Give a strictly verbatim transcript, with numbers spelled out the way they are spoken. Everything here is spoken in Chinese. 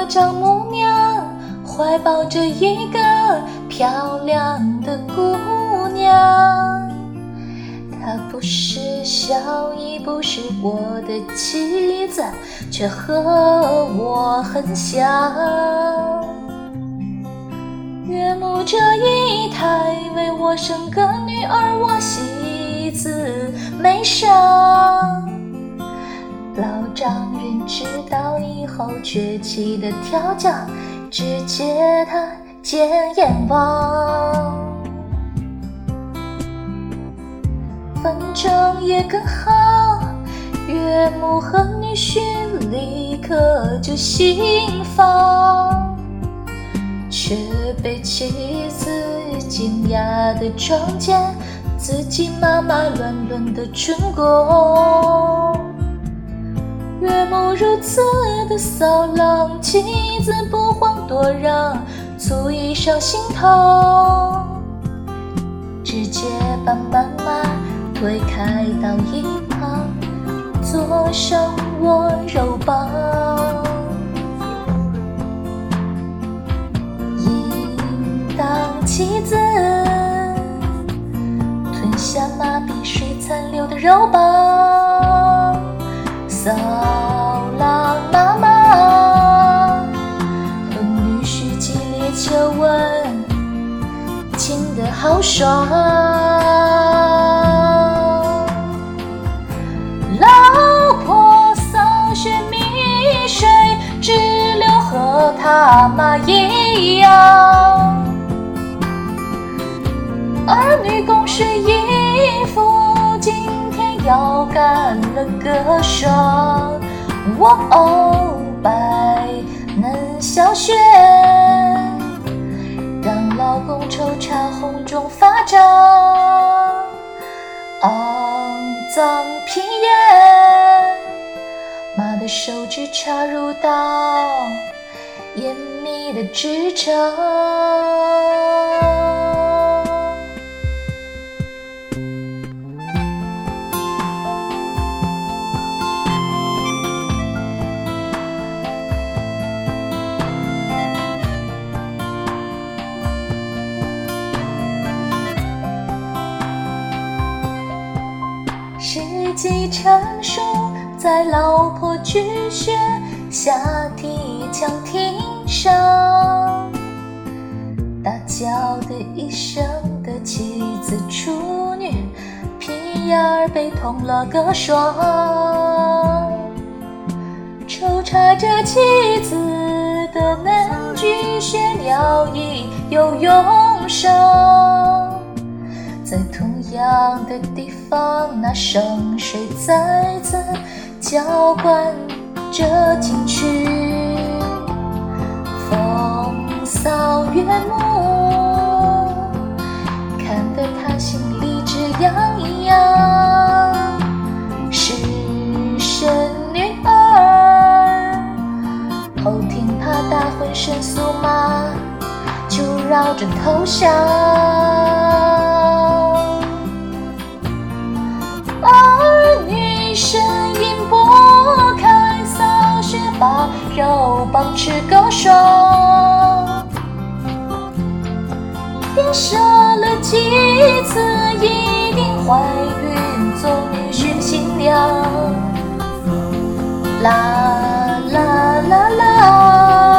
丈母娘怀抱着一个漂亮的姑娘，她不是小姨，不是我的妻子，却和我很像。岳母这一胎为我生个女儿，我喜子眉梢。老丈人知道以后，崛起的调教，只借他见阎王。反正也更好，岳母和女婿立刻就行房，却被妻子惊讶地撞见自己妈妈乱伦的春宫。岳母如此的骚浪，妻子不遑多让，醋意上心头，直接把妈妈推开到一旁，坐上我肉棒。应当妻子吞下妈鼻水残留的肉棒，骚浪妈妈和女婿激烈求吻，亲得好爽。老婆扫雪蜜水，直流和他妈一样。儿女共睡衣服，今天要干了个爽。哇哦，百嫩小雪，让老公抽插红中发胀。肮脏屁眼，妈的手指插入到严密的直肠。时机成熟，在老婆拒绝下地墙庭上，大叫的一声的妻子处女，屁眼儿被捅了个爽。抽插着妻子的嫩菊血，尿液又涌上，在同样的地方，那圣水再次浇灌着进去。风骚岳母看得他心里直痒痒，失身女儿后听怕打浑身酥麻，就绕着头想。儿女声音拨开，扫雪把肉棒吃够爽。别舍了几次，一定怀孕做女婿的新娘。啦啦啦啦。